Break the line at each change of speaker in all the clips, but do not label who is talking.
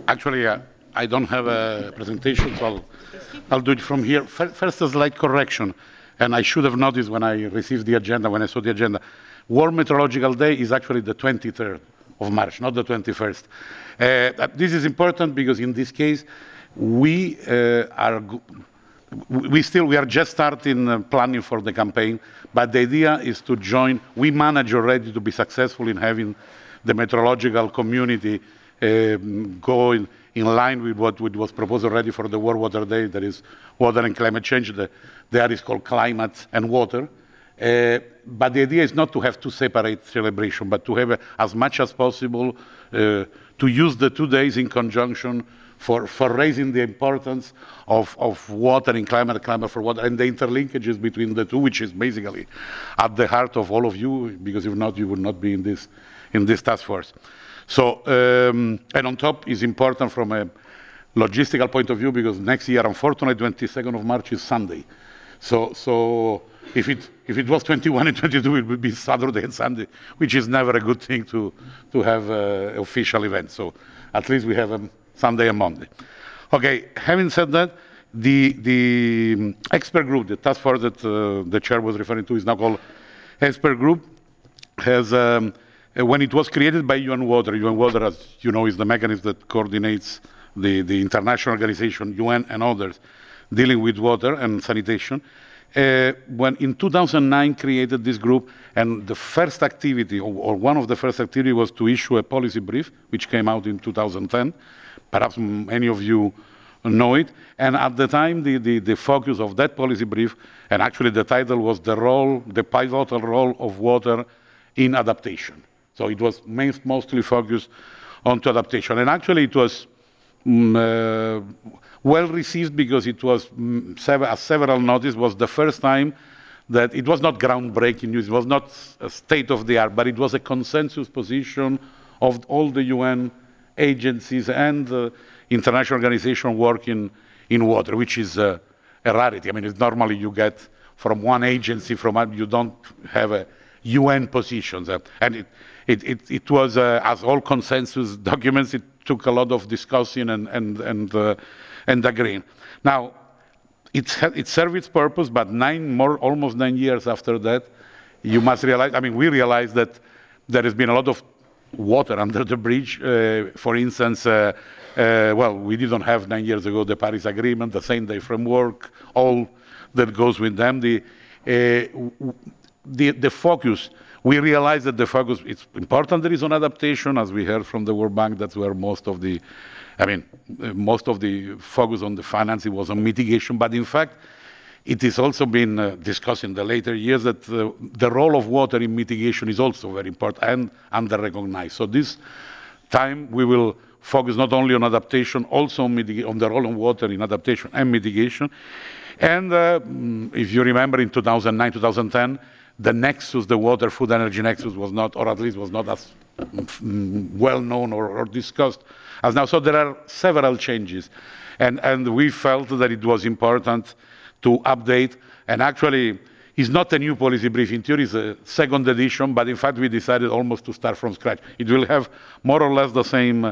Actually, I don't have a presentation, so I'll do it from here. First, a slight correction, and I should have noticed when I received the agenda, when I saw the agenda. World Meteorological Day is actually the 23rd of March, not the 21st. This is important because in this case, we we are just starting planning for the campaign, but the idea is to join. We manage already to be successful in having the meteorological community go in line with what was proposed already for the World Water Day. That is water and climate change. The area is called climate and water. But the idea is not to have two separate celebrations, but to have as much as possible to use the 2 days in conjunction for raising the importance of water and climate for water, and the interlinkages between the two, which is basically at the heart of all of you, because if not, you would not be in this task force. So, and on top is important from a logistical point of view, because next year, unfortunately, 22nd of March is Sunday. So if it was 21 and 22, it would be Saturday and Sunday, which is never a good thing to have an official event. So at least we have a Sunday and Monday. Okay, having said that, the expert group, the task force that the chair was referring to, is now called expert group. Has when it was created by UN Water, as you know, is the mechanism that coordinates the international organization, UN and others, dealing with water and sanitation. When in 2009 created this group, and the first activity, or one of the first activity, was to issue a policy brief, which came out in 2010. Perhaps many of you know it. And at the time, the focus of that policy brief, and actually the title was the pivotal role of water in adaptation. So it was mostly focused on adaptation. And actually it was well received, because it was, as several noticed, was the first time that it was not groundbreaking news, it was not a state of the art, but it was a consensus position of all the UN agencies and international organization working in water, which is a rarity. I mean, it's normally you get from one agency, you don't have a UN positions. And it was, as all consensus documents, it took a lot of discussing and agreeing. Now, it served its purpose, but almost 9 years after that, you must realize, I mean, we realized that there has been a lot of water under the bridge. For instance, well, we didn't have 9 years ago the Paris Agreement, the same day framework, all that goes with them. The focus, we realized that the focus, it's important there is on adaptation, as we heard from the World Bank. That's where most of the focus on the financing was on mitigation. But in fact, it has also been discussed in the later years that the role of water in mitigation is also very important and under-recognized. So this time we will focus not only on adaptation, also on the role of water in adaptation and mitigation. And if you remember, in 2009, 2010, the nexus, the water, food, energy nexus was not, or at least was not as well known or discussed as now. So there are several changes. And we felt that it was important to update. And actually, it's not a new policy brief. In theory, it's a second edition, but in fact, we decided almost to start from scratch. It will have more or less the same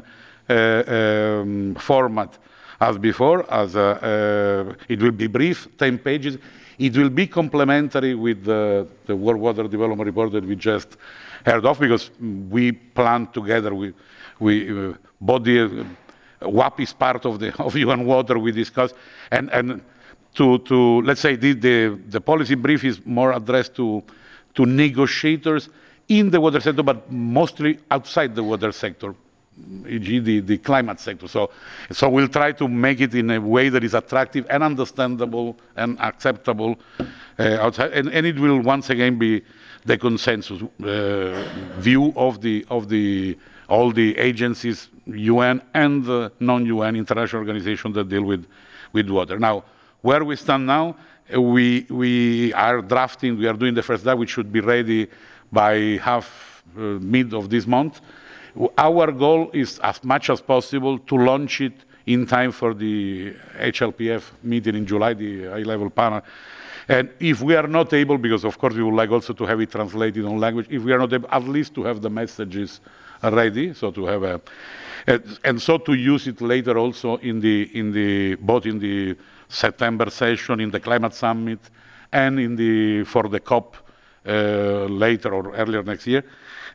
format as before, it will be brief, 10 pages. It will be complementary with the World Water Development Report that we just heard of, because we plan together, both the WAP is part of UN Water, we discussed, and to let's say, the policy brief is more addressed to negotiators in the water sector, but mostly outside the water sector, e.g. the climate sector. So we'll try to make it in a way that is attractive and understandable and acceptable outside, and it will once again be the consensus view of all the agencies, UN and non-UN international organizations that deal with water. Now, where we stand now, we are drafting, we are doing the first draft, which should be ready by mid of this month. Our goal is, as much as possible, to launch it in time for the HLPF meeting in July, the high-level panel. And if we are not able, because of course we would like also to have it translated on language, if we are not able, at least to have the messages ready, so to have a, and so to use it later also in the both in the September session, in the climate summit, and in the for the COP later or earlier next year,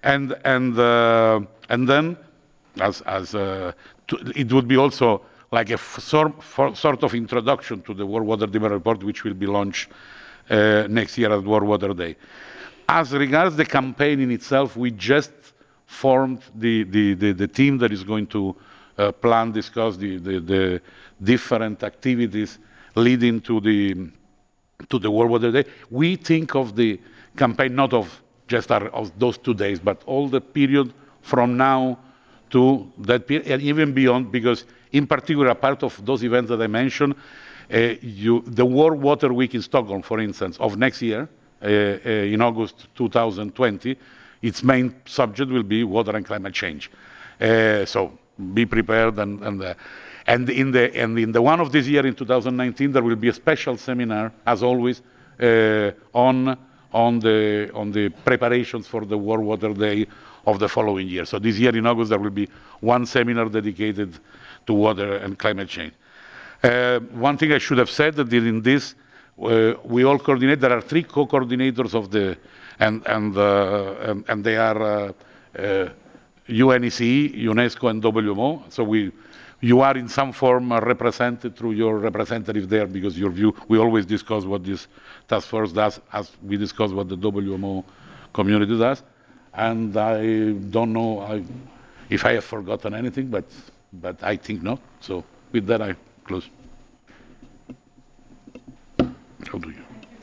and then it would be also like a sort of introduction to the World Water Demand Report, which will be launched next year at World Water Day. As regards the campaign in itself, we just formed the team that is going to plan, discuss the different activities leading to the World Water Day. We think of the campaign not of just of those 2 days, but all the period from now to that period, and even beyond, because in particular, part of those events that I mentioned, the World Water Week in Stockholm, for instance, of next year, in August 2020, its main subject will be water and climate change. So be prepared, and in the one of this year, in 2019, there will be a special seminar, as always, on the preparations for the World Water Day of the following year. So this year in August, there will be one seminar dedicated to water and climate change. One thing I should have said that in this, we all coordinate. There are 3 co-coordinators of the, and they are UNECE, UNESCO, and WMO. So you are in some form represented through your representative there, because your view. We always discuss what this task force does, as we discuss what the WMO community does. And I don't know if I have forgotten anything, but I think not. So with that, I close. How do you?